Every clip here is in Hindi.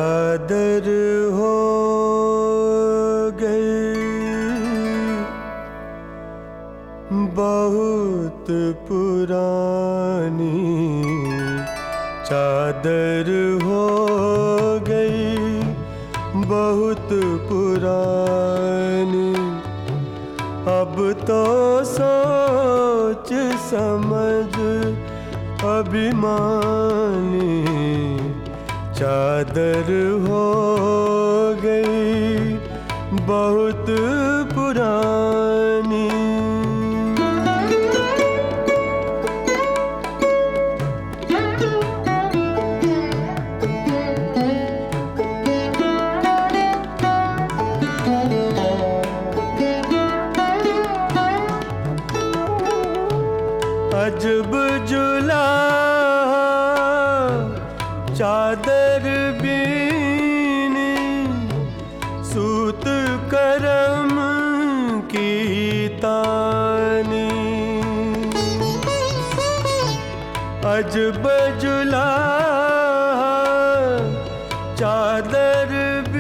चादर हो गई बहुत पुरानी, चादर हो गई बहुत पुरानी। अब तो सोच समझ अभिमानी, चादर हो गई बहुत पुरानी। अजब जुला चादर बीनी, सूत करम की तानी। अजब जुला चादर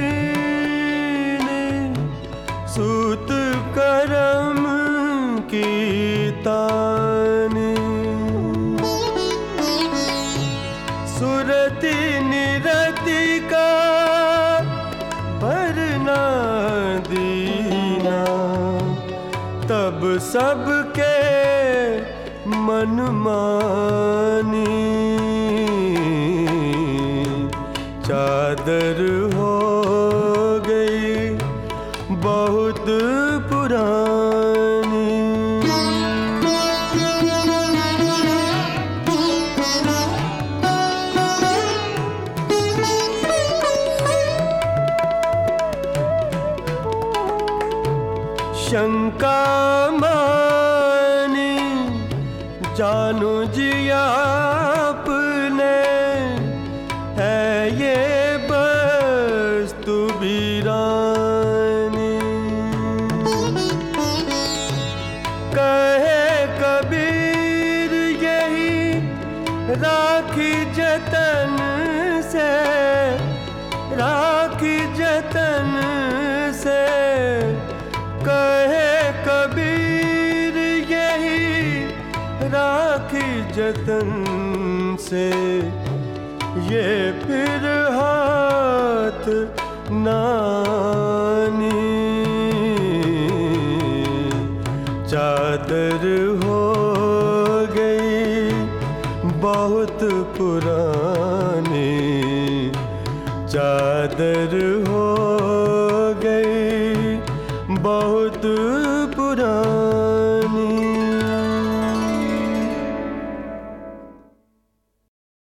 बीनी, सूत करम की तानी। सुरति निरति का भरना दीना, तब सबके मनमानी। चादर हो गई बहुत पुरानी। शंका मानी जानो जी आपने, है ये वस्तु वीरानी। कहे कबीर यही राखी जतन से, राखी जतन से। कहे कबीर यही राखी जतन से, ये फिर हाथ नानी। चादर हो गई बहुत पुरानी, चादर हो गई बहुत पुरानी।